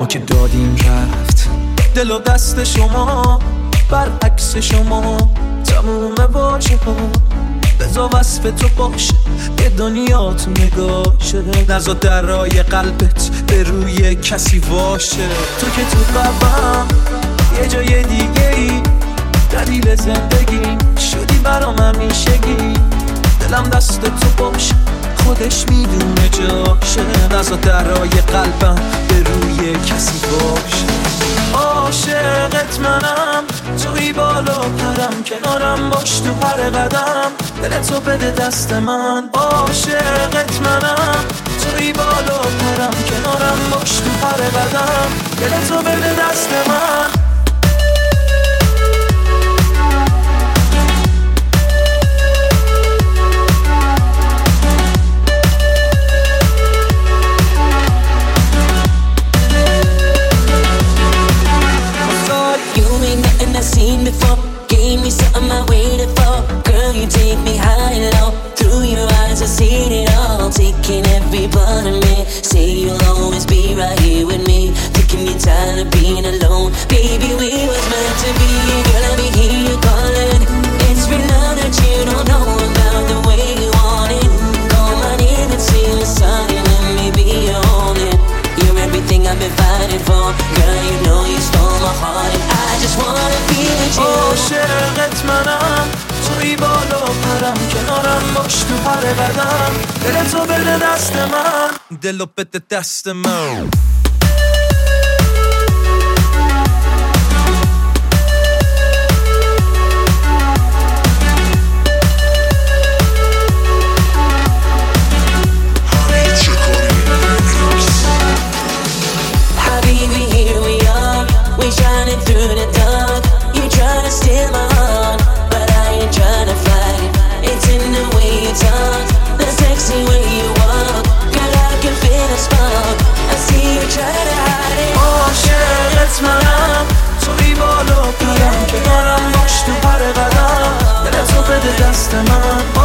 ما که دادیم رفت دل و دست شما، برعکس شما تموم واژه ها بذار وصف تو باشه، به دنیا تو نگاشه، نزا درای قلبت به روی کسی واشه. تو که تو قلبم یه جای دیگه ای، دلیل زندگی شدی برام همیشگی، دلم دست تو باشه خودش میدونه جاشه، نزا درای قلبم به روی کسی باشه. عاشقت منم، توی بالا پرم، کنارم باش تو هر قدم، دل تو بده دست من. عاشقت منم، توی بالا پرم، کنارم باش تو هر قدم، دل تو بده دست من. Seen before, gave me something I waited for. Girl, you take me high and low. Through your eyes I seen it all, taking every part of me. Say you'll always be right here with me, taking your time of being alone. Baby, we was meant to be. Girl, let me hear you calling. It's real love that you don't know about, the way you want it. Call my name and sing the song and let me be your only. You're everything I've been fighting for. Girl, you know you stole my heart and I just wanna be with you. عاشقت منم، توی بالا پرم، کنارم باش تو هر قدم، دل تو بده دست من، دلو بده دست من. Shining through the dark, you're trying to steal my heart, but I ain't trying to fight. It's in the way you talk, the sexy way you walk. Girl, I can feel a spark, I see you try to hide it. عاشقت منم، توی بالا پرم، کنارم باش تو هر قدم، دل تو بده دست من.